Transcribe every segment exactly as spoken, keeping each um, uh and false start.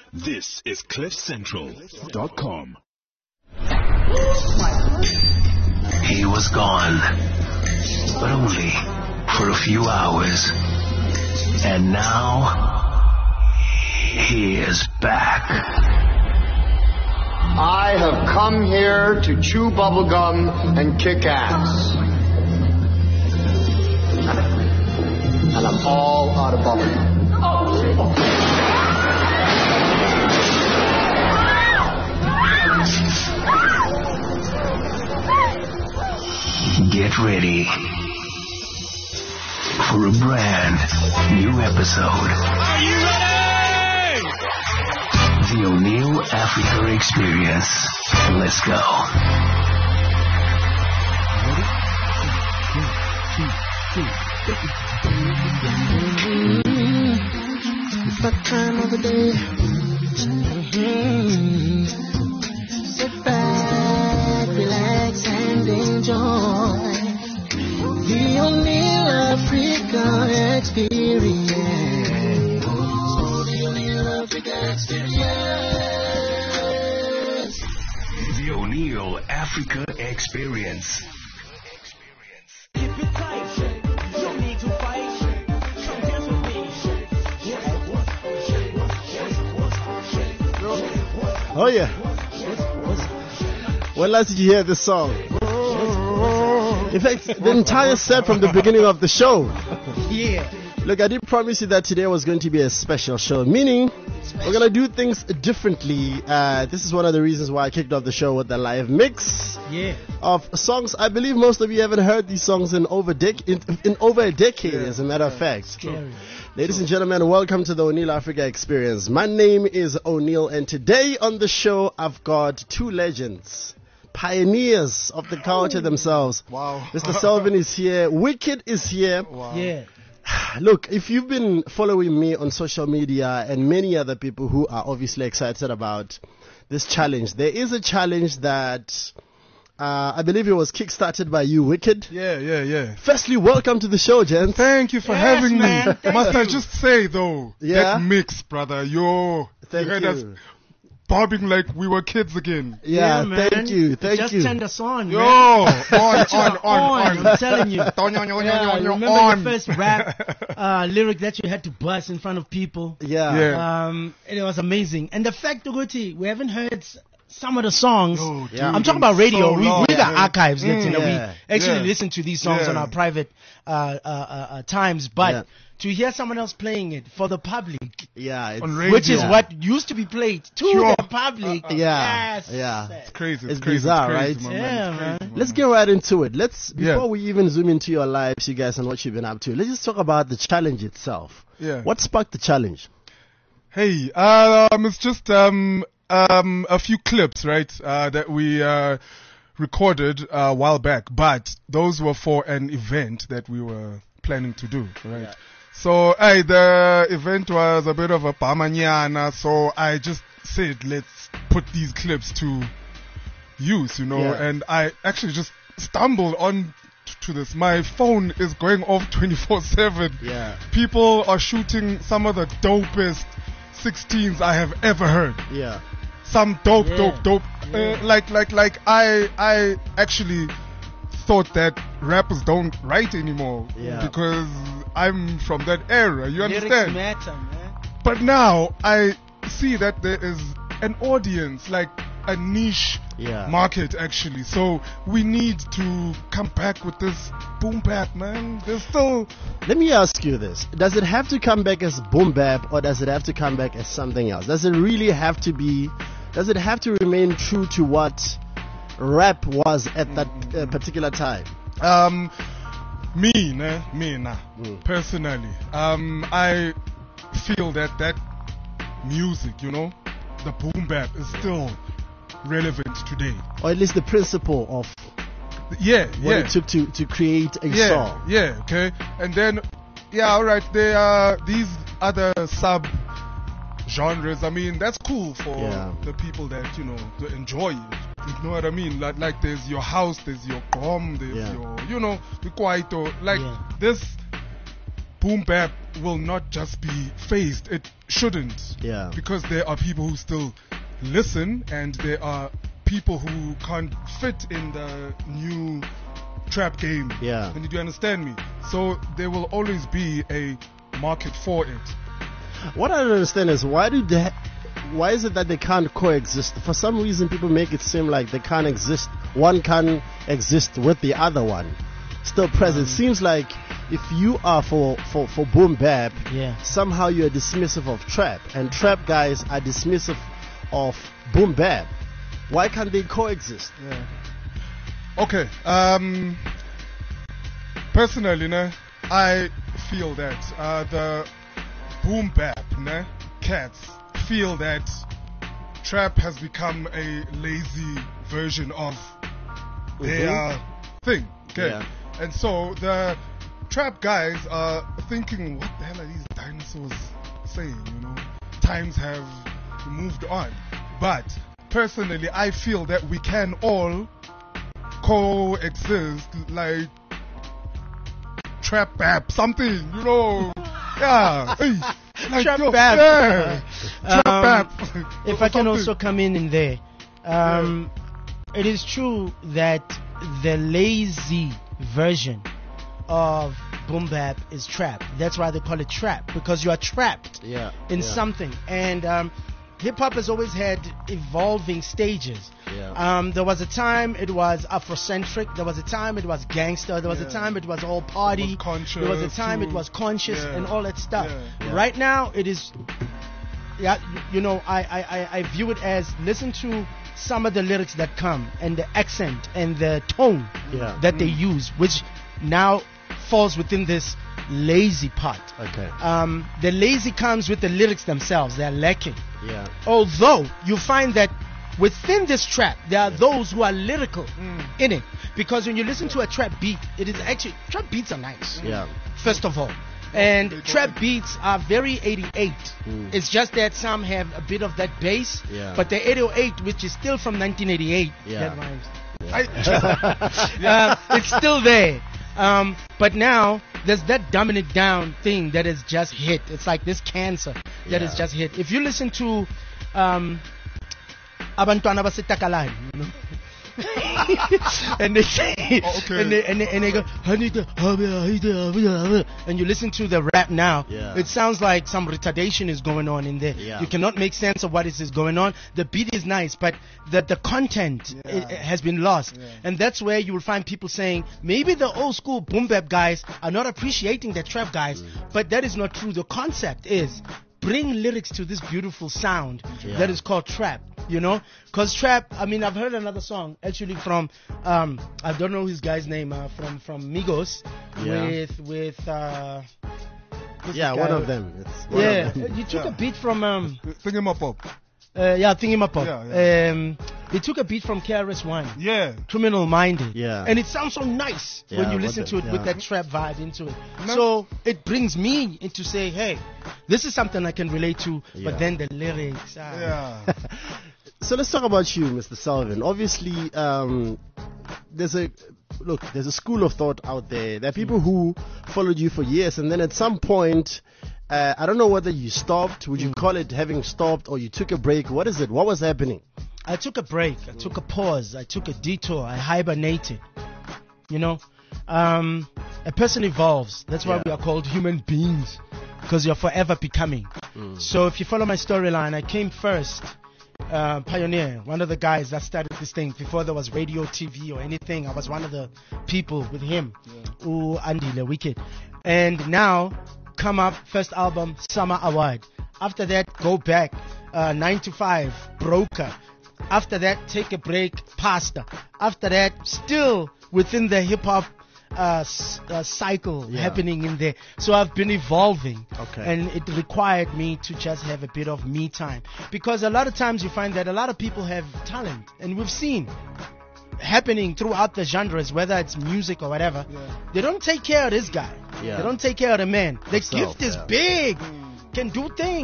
This is cliff central dot com. He was gone, but only for a few hours. And now, he is back. I have come here to chew bubblegum and kick ass. And I'm all out of bubblegum. Get ready for a brand new episode. Are you ready? The O'Neill Africa Experience. Let's go. It's that time of the day. Mm-hmm. Sit back, relax, and enjoy the O'Neill Africa Experience. Oh, the O'Neill Africa Experience. The O'Neill Africa Experience. Keep it tight, shake. You don't need to fight, shake. Come dance with me, shake. Oh yeah. When last did you hear this song? In fact, the entire set from the beginning of the show. Yeah. Look, I did promise you that today was going to be a special show, meaning we're going to do things differently. Uh, this is one of the reasons why I kicked off the show with the live mix Yeah. of songs. I believe most of you haven't heard these songs in over, dec- in, in over a decade, as a matter of fact. Scary. Ladies and gentlemen, welcome to the O'Neill Africa Experience. My name is O'Neill, and today on the show, I've got two legends, pioneers of the culture themselves. Wow. Mister Selvin is here. Wicked is here. Wow. Yeah. Look, if you've been following me on social media and many other people who are obviously excited about this challenge, there is a challenge that uh, I believe it was kickstarted by you, Wicked. Yeah, yeah, yeah. Firstly, welcome to the show, gents. Thank you for Yes, having man. me. Thank Must I you. just say though, Yeah? that mix, brother, yo, Thank you heard you. us bobbing like we were kids again. Yeah, man. thank you, thank Just you. turned us on, Yo, man. on, Switches on, are on, on. I'm telling you. On, on, on, Yeah, on, remember on. the first rap uh, lyric that you had to bust in front of people? Yeah. Yeah. Um, and it was amazing. And the fact, Uguti, we haven't heard s- some of the songs. Yo, dude, Yeah. I'm talking about radio. so we long, we got man. archives, Mm, you know, yeah. we actually Yeah. listen to these songs Yeah. on our private uh, uh, uh, uh, times. But Yeah. to hear someone else playing it for the public, Yeah, it's, On radio. which is Yeah. what used to be played to Sure. the public. Yeah, Yes. yeah. It's crazy. It's, It's crazy. bizarre, it's crazy, right? my Yeah, man. It's man. crazy, my Let's man. get right into it. Let's before Yeah. we even zoom into your lives, you guys, and what you've been up to. Let's just talk about the challenge itself. Yeah. What sparked the challenge? Hey, um, it's just um, um, a few clips, right, uh, that we uh, recorded a while back, but those were for an event that we were planning to do, right? So, hey, the event was a bit of a pamanyana, so I just said, let's put these clips to use, you know, Yeah. and I actually just stumbled on t- to this. My phone is going off twenty-four seven. Yeah. People are shooting some of the dopest sixteens I have ever heard. Yeah. Some dope, Yeah. dope, dope. Uh, like, like, like. I, I actually thought that rappers don't write anymore Yeah. because I'm from that era. You Lyrics understand? matter, man. But now I see that there is an audience, like a niche Yeah. market actually. So we need to come back with this boom bap, man. There's still Let me ask you this. Does it have to come back as boom bap, or does it have to come back as something else? Does it really have to be, does it have to remain true to what rap was at that uh, particular time? um me, ne, me, nah, Mm. personally, um I feel that that music, you know, the boom bap is still relevant today. Or at least the principle of Yeah, what yeah. it took to, to create a yeah, song. Yeah, okay. And then, yeah, all right, there are these other sub genres. I mean, that's cool for Yeah. the people that, you know, to enjoy it. You know what I mean? Like, like there's your house, there's your gom, there's Yeah. your, you know, the kwaito. Like, Yeah. this boom bap will not just be phased. It shouldn't. Yeah. Because there are people who still listen, and there are people who can't fit in the new trap game. Yeah. And do you understand me? So there will always be a market for it. What I don't understand is why do they, why is it that they can't coexist? For some reason, people make it seem like they can't exist. One can't exist with the other one. Still present. Mm. Seems like if you are for, for, for boom bap, Yeah. somehow you're dismissive of trap, and trap guys are dismissive of boom bap. Why can't they coexist? Yeah. Okay. Um. Personally, ne, I feel that uh, the boom bap, ne, cats feel that trap has become a lazy version of their thing. Okay. Yeah. And so the trap guys are thinking, what the hell are these dinosaurs saying? You know, times have moved on. But personally, I feel that we can all coexist, like trap bap, something, you know. Yeah. Hey, like, Trap yo, bap. Yeah. Trap Um, bap. If I can Something. also come in in there, um, it is true that the lazy version of boom bap is trap. That's why they call it trap, because you are trapped Yeah. in yeah. something. And um, hip hop has always had evolving stages. Yeah. Um, there was a time it was Afrocentric. There was a time it was gangster. There was a Yeah. time it was all party. It was conscious there was a time it too. was conscious Yeah. and all that stuff. Yeah. Yeah. Right now it is. Yeah, you know, I, I, I- I view it as listen to some of the lyrics that come and the accent and the tone Yeah. that they use, which now falls within this lazy part. Okay. Um, the lazy comes with the lyrics themselves. They're lacking. Yeah. Although you find that within this trap, there are those who are lyrical in it. Because when you listen to a trap beat, it is actually, trap beats are nice. Yeah. First of all. And trap beats are very eighty-eight. Mm. It's just that some have a bit of that bass. Yeah. But the eight oh eight, which is still from nineteen eighty-eight, Yeah. that rhymes. I, Uh, it's still there. Um, but now there's that dominant down thing that is just hit. It's like this cancer that is Yeah. just hit. If you listen to um, Abantwana Basetakalani, you know? and they say, Oh, okay. and, they, and, they, and they go, and you listen to the rap now, Yeah. it sounds like some retardation is going on in there. Yeah. You cannot make sense of what is is going on. The beat is nice, but the, the content Yeah. i- i- has been lost. Yeah. And that's where you will find people saying, maybe the old school boom bap guys are not appreciating the trap guys, but that is not true. The concept is bring lyrics to this beautiful sound Yeah. that is called trap. You know, cause trap. I mean, I've heard another song actually from um, I don't know his guy's name uh, from from Migos Yeah. with with uh, who's Yeah, the one guy? of them. It's one Yeah, of them. you took Yeah. a beat from um, think him up, up. uh, yeah, Thingamapop. Yeah, Um, they took a beat from K R S One. Yeah. Criminal Minded. Yeah. And it sounds so nice when Yeah, you what listen the- to it with yeah. that trap vibe into it. No. So it brings me into say, hey, this is something I can relate to. Yeah. But then the lyrics. Ah. Yeah. So let's talk about you, Mister Selvin. Obviously, um, there's a look. There's a school of thought out there. There are people who followed you for years, and then at some point, uh, I don't know whether you stopped. Would you call it having stopped, or you took a break? What is it? What was happening? I took a break. I took a pause. I took a detour. I hibernated. You know, um, a person evolves. That's why Yeah. we are called human beings, because you're forever becoming. So if you follow my storyline, I came first. Uh, pioneer, one of the guys that started this thing before there was radio, T V, or anything. I was one of the people with him, Ooh, Andy the Wicked. And now, come up, first album, Summer Award. After that, go back, uh, nine to five, Broker. After that, take a break, Pastor. After that, still within the hip hop uh, s- uh, cycle Yeah. happening in there. So I've been evolving. Okay. And it required me to just have a bit of me time. Because a lot of times you find that a lot of people have talent. And we've seen happening throughout the genres, whether it's music or whatever. They don't take care of this guy. Yeah. They don't take care of the man. The Himself, gift is yeah. big. Can do things.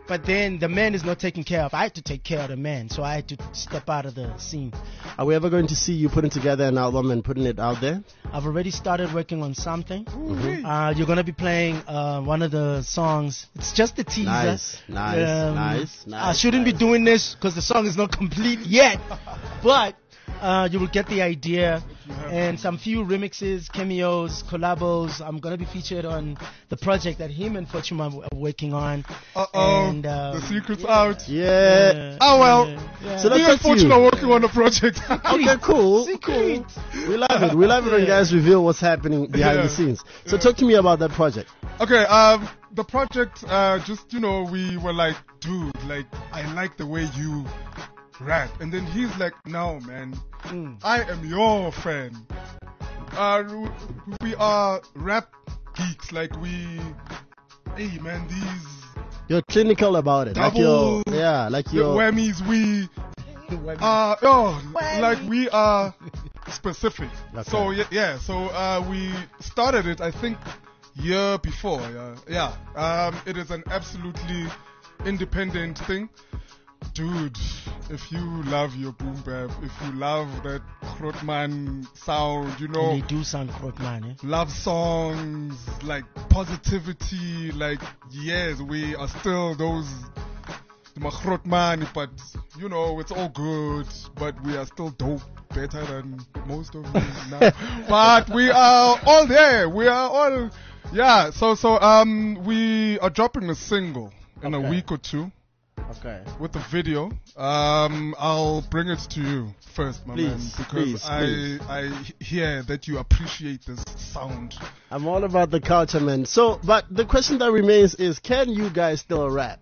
But then the man is not taken care of. I had to take care of the man, so I had to step out of the scene. Are we ever going to see you putting together an album and putting it out there? I've already started working on something. Mhm. Uh, you're gonna be playing uh, one of the songs. It's just a teaser. Nice, nice, Um, nice, I nice, shouldn't nice. be doing this because the song is not complete yet, but uh, you will get the idea. And some few remixes, cameos, collabos. I'm gonna be featured on the project that him and Fortuma are working on. Uh-oh, And, um, the secret's yeah. out. Yeah. Yeah. Oh, well. Yeah. Yeah. So Me that's and up to you. Fortune are working on a project. Okay, cool, cool. We love it. We love it when Yeah. guys reveal what's happening behind Yeah. the scenes. So Yeah. talk to me about that project. Okay, um, the project, uh, just, you know, we were like, dude, like, I like the way you rap. And then he's like, no, man, Mm. I am your fan. Uh, we are rap geeks. Like, we, hey, man, these, You're clinical about it. Like Double- your, yeah, like the your. whammies, we, uh, oh, like, we are specific. Okay. So, yeah, yeah, so, uh, we started it, I think, year before, yeah. Yeah, um, it is an absolutely independent thing. Dude, if you love your boom bap, if you love that Grootman sound, you know, And they do sound quite man, eh? love songs, like positivity, like, yes, we are still those Grootman, but, you know, it's all good, but we are still dope, better than most of you now. But we are all there, we are all, yeah, so, so, um, we are dropping a single in a Okay. week or two. Okay. With the video, um, I'll bring it to you first, my Please, man, because please, I please. I hear that you appreciate this sound. I'm all about the culture, man. So, but the question that remains is, can you guys still rap?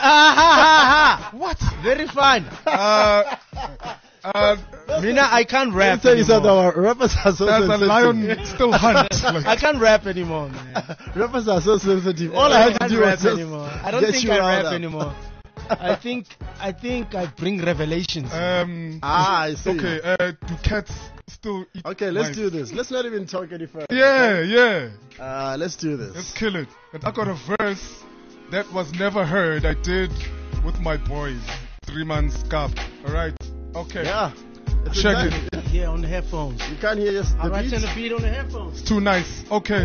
What? Very fun. Uh, uh, Mina, I can't Let rap me tell you something. anymore. Our rappers are so there's a sensitive. lion still hunt. I Like, can't rap anymore, man. Rappers are so sensitive. All I had to can't do rap was just anymore. I don't get think you I riled rap up. anymore. I think I think I bring revelations. um, Ah, I see. okay, uh, do cats still eat Okay, let's mice? do this. Let's not even talk any further. Yeah, yeah. Uh, let's do Let's this. kill it. And I got a verse that was never heard. I did with my boys. Three months gap. Alright. Okay. Yeah. It's Check exciting. it. Here on the headphones. You can't hear just I'm the writing beats. the beat on the headphones. Too nice. Okay.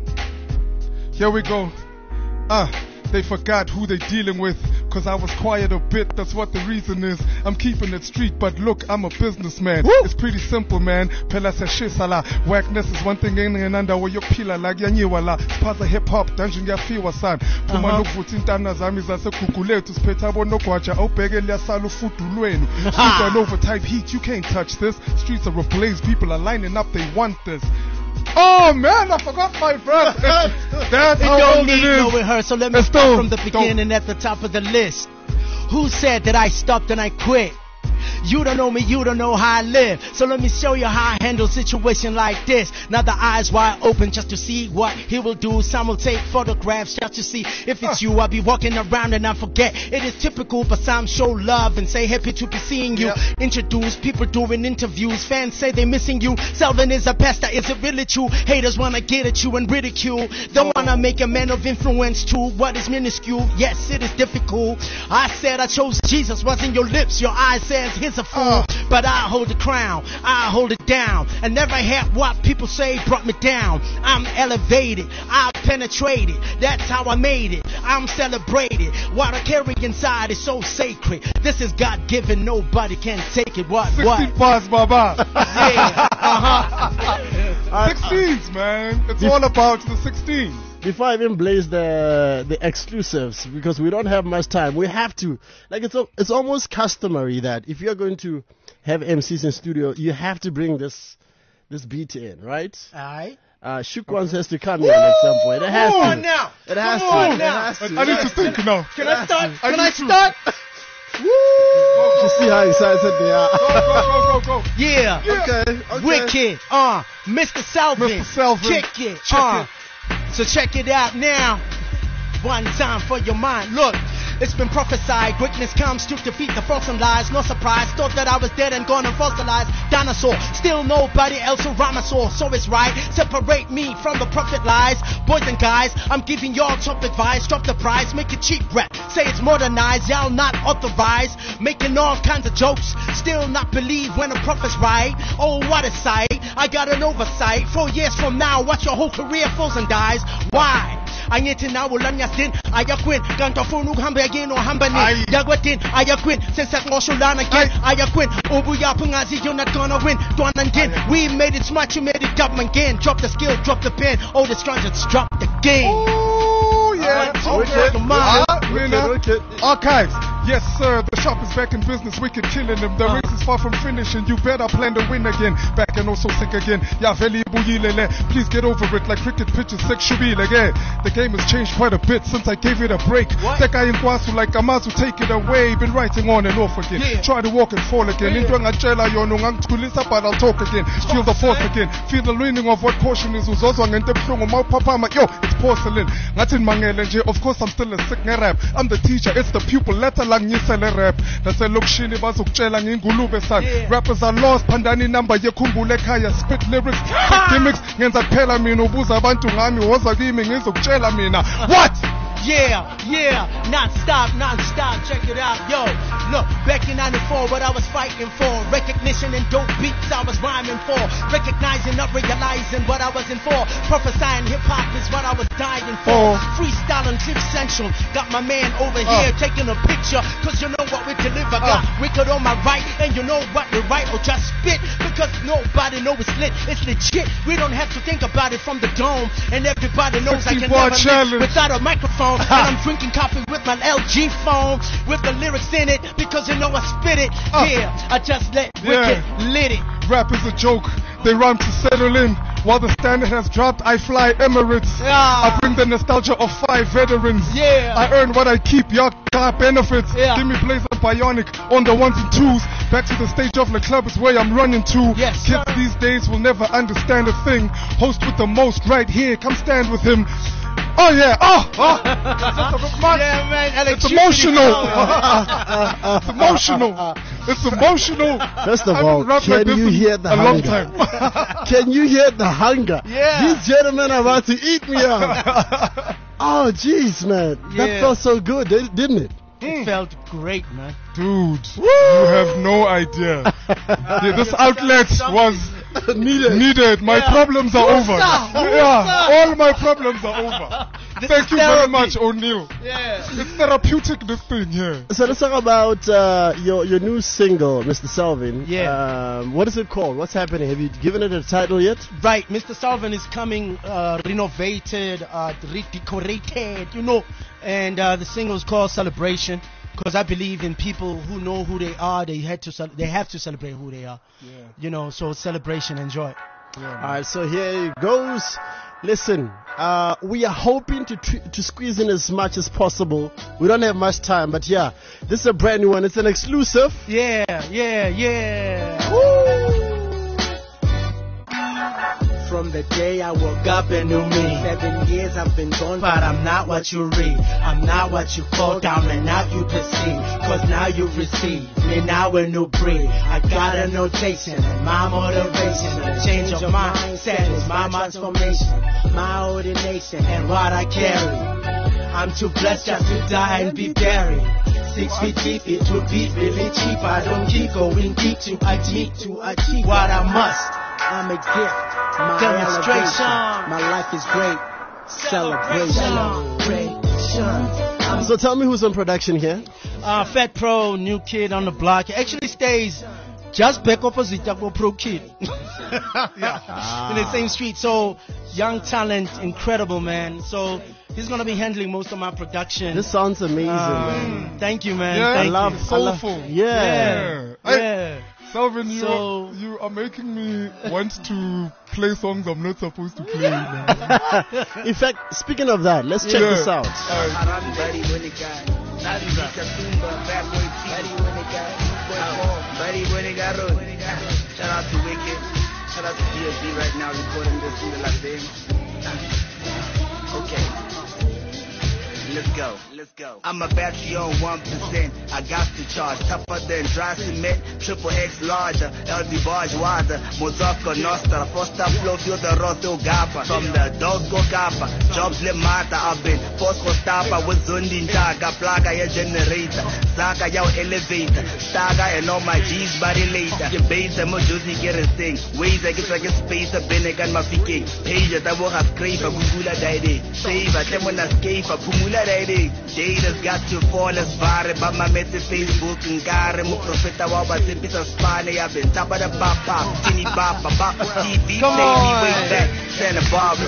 Here we go. Ah, they forgot who they dealing with. Cause I was quiet a bit, that's what the reason is. I'm keeping it street, but look, I'm a businessman. It's pretty simple, man. Pela se shisala. Whackness is one thing in and under where you pila like yanyiwala. Spaza hip hop, dungeon ya fiwa san. Puma Uh-huh. look futintana zami zase kukuletu. Spetabo no kwacha. Opege lia salu futu luenu. Streets are over type heat, you can't touch this. Streets are ablaze, people are lining up, they want this. Oh man, I forgot my breath. That's It how don't old it need no is. rehearsal. Let me Let's start go. from the Don't. beginning at the top of the list. Who said that I stopped and I quit? You don't know me, you don't know how I live. So let me show you how I handle situation like this. Now the eyes wide open just to see what he will do. Some will take photographs just to see if it's you. I'll be walking around and I forget. It is typical, but some show love and say happy to be seeing you. Yep. Introduce people doing interviews. Fans say they missing you. Selvin is a pester, is it really true? Haters wanna get at you and ridicule. Don't wanna make a man of influence too. What is minuscule? Yes, it is difficult. I said I chose Jesus, wasn't your lips. Your eyes says he's a fool. But I hold the crown, I hold it down. And never had what people say brought me down. I'm elevated, I penetrated. That's how I made it. I'm celebrated. What I carry inside is so sacred. This is God given, nobody can take it. What, what? sixteen bars, Baba. Yeah, uh-huh. sixteens, man. It's all about the sixteens. Before I even blaze the the exclusives, because we don't have much time, we have to, like, it's al- it's almost customary that if you're going to have M Cs in studio, you have to bring this this beat in, right? Alright. Uh, Shook Ones has to come in at some point. It has Come to. on now. It has Come to. on It now. has to. I need to think now. Can I start? I Can need I to. start? You see how excited they are. Go, go, go, go, go. Yeah. Okay, okay. Wicked. Uh, Mister Selvin. Mister Selvin. Kick it. Check uh. So check it out now. One time for your mind. Look, It's been prophesied, greatness comes to defeat the false and lies. No surprise, thought that I was dead and gone and fossilized. Dinosaur, still nobody else around my soul. So it's right, separate me from the prophet lies. Boys and guys, I'm giving y'all top advice. Drop the price, make it cheap rap. Say it's modernized, y'all not authorized. Making all kinds of jokes, still not believe when a prophet's right. Oh, what a sight, I got an oversight. Four years from now, watch your whole career falls and dies. Why? Angithi nawo lanyasin ayakwin kanti afuna ukuhamba again ohamba ni yakwetin ayakwin sensaxosho lana again ayakwin ubuyapha ngazi you're not gonna win dwana again. We made it smart, you made it government again. Drop the skill, drop the pen, all the strongest drop the game. Oh yeah, Oh, okay. come on. Ah, Mina. Archives. Yes, sir. The shop is back in business. Wicked killing them. The race is far from finishing. You better plan to win again. Back and also sick again. Yeah, veli buyilele. Please get over it like cricket pitches sexually again. The game has changed quite a bit since I gave it a break. What? That guy in Kwasu like Amazu take it away. Been writing on and off again. Yeah. Try to walk and fall again. Yeah. Into ngachela yono ngangkulisa but I'll talk again. Feel the force again. Feel the leaning of what portion is uzozwa ngente buhlungu mawuphapama. Yo, it's porcelain. Ngathi mangele nje. Of course I'm still a sick rap. I'm the teacher, it's the pupil. Let lang nyisele rap. Naselokishini bazokutshela ngingulube san. Yeah. Rappers are lost. Pandani number yekhumbule ekhaya. Spit lyrics, spit gimmicks. Ngenza kuphela mina ubuza abantu ngami. Woza kimi ngizokutshela mina. What? Yeah, yeah, non-stop, non-stop, check it out, yo. Look, back in ninety-four, what I was fighting for. Recognition and dope beats I was rhyming for. Recognizing, not realizing what I was in for. Prophesying hip-hop is what I was dying for. Oh. Freestyling Cliff Central. Got my man over Uh. here taking a picture. Cause you know what we deliver. Got wicked on my right, and you know what we write. Or just spit, because nobody knows it's lit. It's legit. We don't have to think about it from the dome. And everybody knows I can fifty bar never challenge. live without a microphone. And I'm drinking coffee with my L G phone with the lyrics in it because you know I spit it. Uh, Yeah, I just let yeah. Wicked lit it. Rap is a joke. They rhyme to settle in. While the standard has dropped, I fly Emirates. Yeah. I bring the nostalgia of five veterans. Yeah. I earn what I keep. Y'all got benefits. Yeah. Give me Blazer Bionic on the ones and twos. Back to the stage of the club is where I'm running to. Yes, Kids sir. these days will never understand a thing. Host with the most right here. Come stand with him. Oh yeah. Oh. oh. That's a bit much. Yeah, man. It's electricity emotional. power. It's emotional. It's emotional. First of I haven't all, rapped can like this you in hear the a long hunger? time. Can you hear the hunger? Yeah. These gentlemen are about to eat me up. Oh, jeez, man. That Yeah. felt so good, didn't it? It felt great, man. Dude, you have no idea. Yeah, this outlet was Needed. needed. My Yeah. problems are over. Who's Yeah, all my problems are over. This Thank is you very therapy. much, O'Neal. Yeah. It's therapeutic, this thing here. So let's talk about uh, your your new single, Mister Selvin. Yeah. Um, what is it called? What's happening? Have you given it a title yet? Right, Mister Salvin is coming uh, renovated, uh, redecorated, you know, and uh, the single is called Celebration because I believe in people who know who they are. They had to ce- they have to celebrate who they are. Yeah. You know, so celebration, enjoy. All right, so here it goes. Listen, uh, we are hoping to tr- to squeeze in as much as possible. We don't have much time, but yeah, this is a brand new one. It's an exclusive. Yeah, yeah, yeah. From the day I woke up and knew me. Seven years I've been gone, but I'm not what you read. I'm not what you call down and now you perceive. Cause now you receive me now a new breed. I got a notation and my motivation. A change of mindset is my transformation. My ordination and what I carry. I'm too blessed just to die and be buried. Six feet deep, it would be really cheap. I don't keep going deep to achieve, to achieve what I must. I'm a gift, my demonstration. elevation. My life is great. Celebration. Celebration. So tell me who's on production here. Uh, Fat Pro, new kid on the block. He actually stays just back opposite of Pro Kid. Yeah. In the same street. So, young talent, incredible, man. So, he's going to be handling most of my production. This sounds amazing, Um, man. Thank you, man. Yeah, Thank I love, you. I love- soulful. yeah. Yeah. I- Yeah. Selvin, you, So- are, you are making me want to play songs I'm not supposed to play. Man. In fact, speaking of that, let's check Yeah. this out. Alright. Shout out to Wicked. Shout out to D S B right now recording this in the Las Vegas. Okay. let's go, let's go. I'm a battery on one percent. I got to charge, tougher than dry cement. Triple X larger, L B barge wider. Mozaka Nostra, Foster flow, feel the Roto Gapa. From the dog go Gapa, jobs le mata. I've been forced for stopper with Zundin Taga, Plaga ya generator, Saga ya elevator, Saga and all my G's body later. Your base and Mojuzi get a thing. Ways I get like a space, a Benegan Mafike. Page that I will have crave a Gugula Dide. Save a Demon escape a Pumula Dide. Data's got to fall as far about my message Facebook and Gare Muprofeta Waba Tipis Spane. I've been top of the bop pop, Tinny Bop, Bop T V, Come baby, on. way back, Santa Barbara.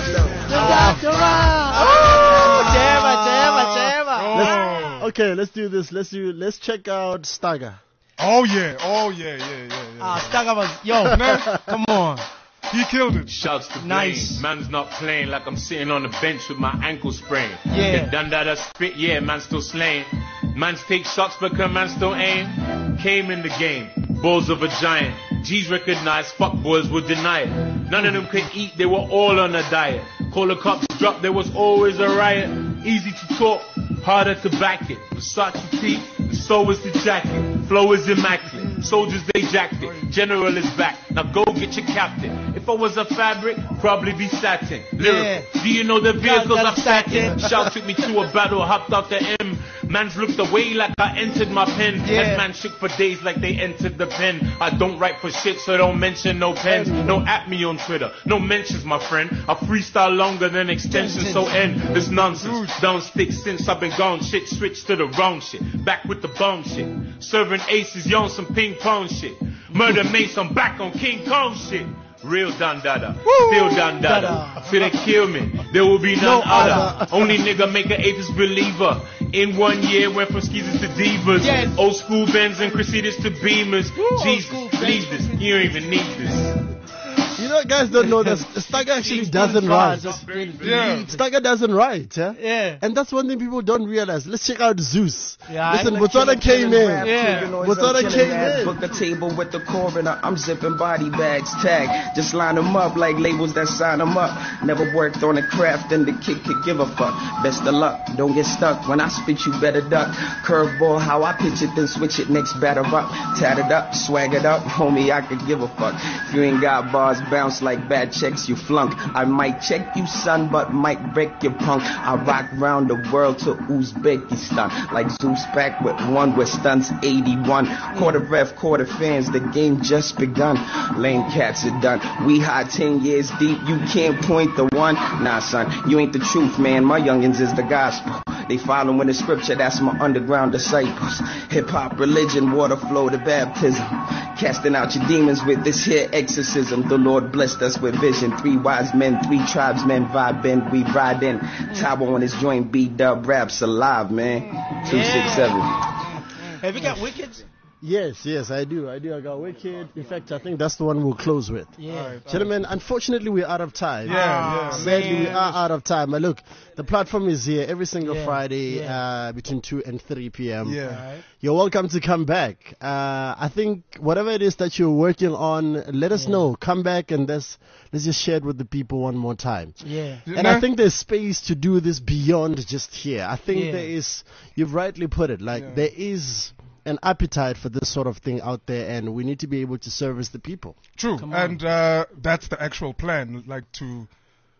Let's, okay, let's do this. Let's do. Let's check out Staga. Oh yeah, oh yeah, yeah, yeah, yeah. Ah, Staga was, yo, come on. He killed it. Shouts to Nice. Blaine. Man's not playing like I'm sitting on the bench with my ankle sprained. Yeah. Get done that spit, yeah, man still slaying. Man's take shots but can man still aim. Came in the game, balls of a giant. G's recognized, fuck boys would deny it. None of them could eat, they were all on a diet. Call the cops drop, there was always a riot. Easy to talk, harder to back it. Versace tee, so is the jacket. Flow is immaculate, soldiers they jacked it. General is back, now go get your captain. If I was a fabric, probably be satin. Lyrical, Yeah. do you know the vehicles Got I've sat in? Shout took me to a battle, hopped out the M. Man's looked away like I entered my pen. Yeah. Head man shook for days like they entered the pen. I don't write for shit, so don't mention no pens. No at me on Twitter, no mentions, my friend. I freestyle longer than extensions, so end this nonsense. Down stick since I've been gone. Shit switched to the wrong shit. Back with the bone shit. Serving aces, you on some ping pong shit. Murder Mace, I'm back on King Kong shit. Real Don Dada, still Don Dada. Feel they kill me, there will be none No other. other. Only nigga make an atheist believer. In one year, went from skeezers to divas. Yes. Old school Benz and Cressidas to Beamers. old Jesus, school leave this. You don't even need this. You know, guys don't know that Staga actually doesn't write. Yeah. Staga doesn't write, yeah? Yeah. And that's one thing people don't realize. Let's check out Zeus. Yeah, Listen, I- Botswana came in. Yeah. Botswana came in. Book a table with the coroner. I'm zipping body bags, tag. Just line them up like labels that sign them up. Never worked on a craft and the kid could give a fuck. Best of luck, don't get stuck. When I spit, you better duck. Curveball, how I pitch it, then switch it. Next batter up, tat it up, swag it up. Homie, I could give a fuck. If you ain't got bars, bounce like bad checks, you flunk. I might check you, son, but might break your punk. I rock round the world to Uzbekistan. Like Zeus back with one with stunts eighty-one. Quarter ref, quarter fans, the game just begun. Lame cats are done. We hot ten years deep, you can't point the one. Nah, son, you ain't the truth, man. My youngins is the gospel. They following the scripture, that's my underground disciples. Hip-hop, religion, water flow to baptism. Casting out your demons with this here exorcism. The Lord blessed us with vision. Three wise men, three tribesmen vibing, we ride in. Tower on his joint, B-dub raps alive, man. Two six seven. Have you got Wicked? Yes, yes, I do. I do. I got Wicked. In fact, I think that's the one we'll close with. Yeah. Gentlemen, unfortunately, we're out of time. Yeah, yeah. Sadly, we man. are out of time. But look, the platform is here every single Yeah, Friday yeah. Uh, between two and three p.m. Yeah. Alright. You're welcome to come back. Uh, I think whatever it is that you're working on, let us Yeah. know. Come back and let's, let's just share it with the people one more time. Yeah. And I think there's space to do this beyond just here. I think Yeah. there is, you've rightly put it, like Yeah. there is an appetite for this sort of thing out there, and we need to be able to service the people. True, Come on. and uh, that's the actual plan, like to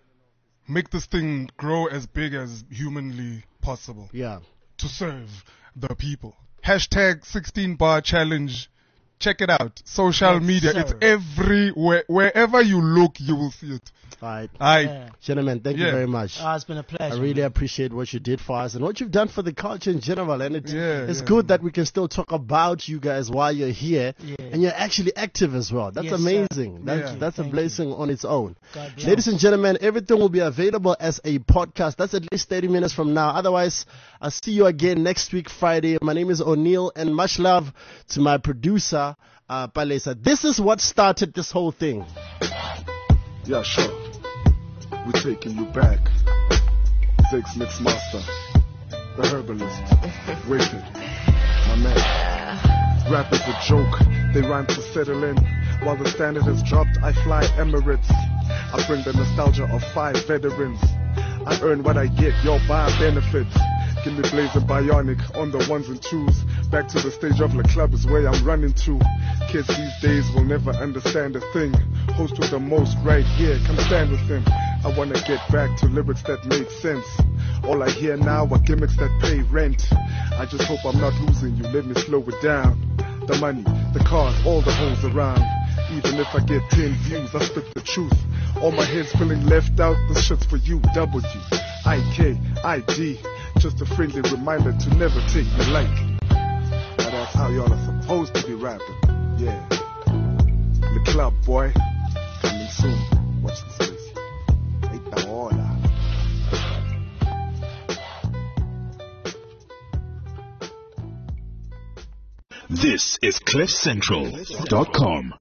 make this thing grow as big as humanly possible Yeah. to serve the people. Hashtag sixteen bar challenge. Check it out. Social Yes, media. sir. It's everywhere. Wherever you look, you will see it. All right. I Yeah. Gentlemen, thank you Yeah. very much. Ah, it's been a I pleasure. really man. appreciate what you did for us and what you've done for the culture in general. And it, Yeah, it's yeah. good that we can still talk about you guys while you're here. Yeah. And you're actually active as well. That's Yes, sir. amazing. That's, Yeah. that's a Thank blessing on its own. God bless. Ladies and gentlemen, everything will be available as a podcast. That's at least thirty minutes from now. Otherwise, I'll see you again next week, Friday. My name is O'Neill, and much love to my producer, uh, Palesa. This is what started this whole thing. Yeah, sure. We're taking you back. Six Mix Master, the herbalist, Wicked, my man. Rap is a joke, they rhyme to settle in. While the standard has dropped, I fly Emirates. I bring the nostalgia of five veterans. I earn what I get, your buy benefits. making me blazing bionic on the ones and twos. Back to the stage of the club is where I'm running to. Kids these days will never understand a thing. Host with the most right here, come stand with him. I wanna get back to lyrics that made sense. All I hear now are gimmicks that pay rent. I just hope I'm not losing you, let me slow it down. The money, the cars, all the hoes around. Even if I get ten views, I spit the truth. All my heads feeling left out, this shit's for you. W, I K, I D. Just a friendly reminder to never take me lightly. Now that's how y'all are supposed to be rapping. Yeah. The club, boy. Coming soon. Watch this space. Eita hora. This is cliff central dot com.